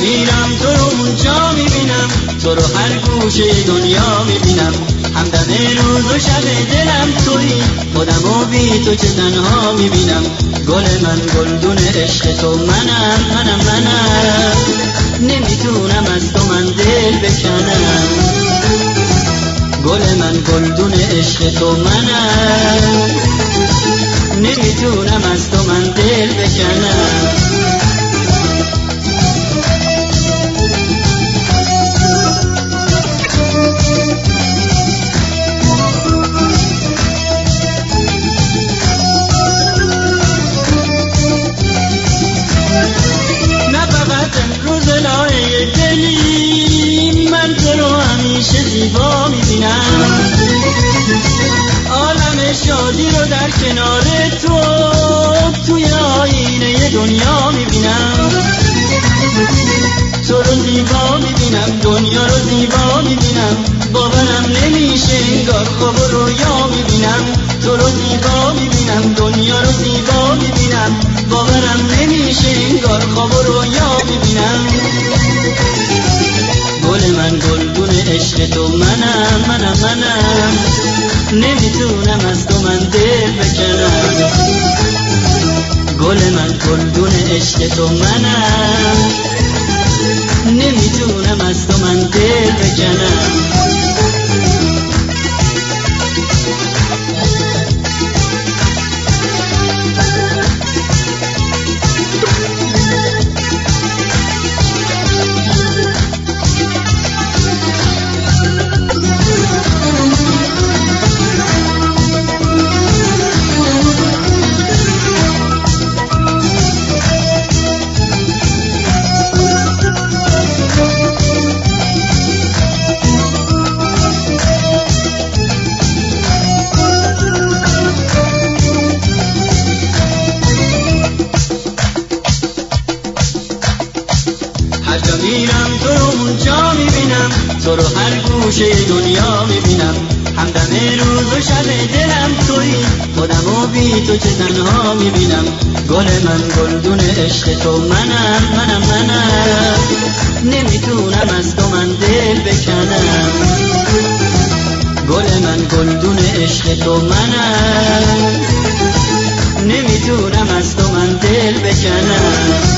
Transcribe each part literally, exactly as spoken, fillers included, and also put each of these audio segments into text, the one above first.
میرم تو رو اونجا میبینم، تو رو هر گوشه دنیا میبینم. همدم روز و شب دلم تویی، خودمو بی تو چه تنها میبینم. گل من گلدون عشق تو منم منم منم، نمیتونم از تو من دل بکنم. گل من گلدون عشق تو منم، نمیتونم از تو من دل بکنم. زیبا میبینم عالم شادی رو در کنار تو، توی آینه دنیا میبینم. تو رو زیبا میبینم، دنیا رو زیبا میبینم. باورم نمیشه انگار خواب و رویا میبینم. تو رو زیبا میبینم، دنیا رو زیبا میبینم. باورم نمیشه انگار خواب و رویا میبینم. گل من گلدون عشق تو منم منم منم، نمیتونم از تو من دل بکنم. گل من گلدون عشق تو منم، نمیتونم از تو من دل بکنم. میرم تو رو اونجا میبینم، تو رو هر گوشه دنیا میبینم. همدم روز و شب دلم تویی، خودمو بی تو چه تنها میبینم. گل من گلدون عشق تو منم منم منم، نمیتونم از تو من دل بکنم. گل من گلدون عشق تو منم، نمیتونم از تو من دل بکنم.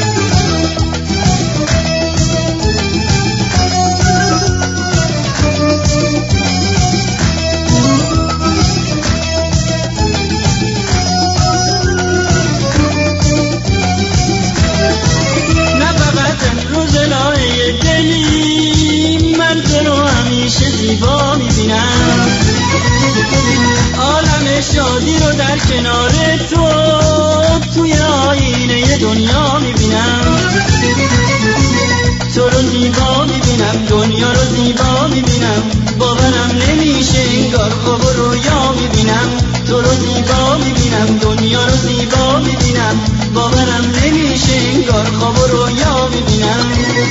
زیبا میبینم عالم شادی رو در کنار تو، توی آینه دنیا میبینم. تو رو زیبا میبینم، دنیا رو زیبا میبینم. باورم نمیشه انگار خواب و رویا میبینم. تو رو زیبا میبینم، دنیا رو زیبا میبینم. باورم نمیشه انگار خواب و رویا میبینم.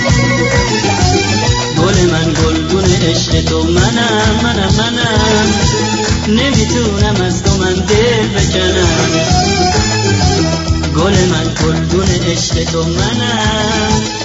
گل من گلدون عشق تو منم منم منم، نمیتونم از تو من دل بکنم. گل من گلدون عشق تو منم،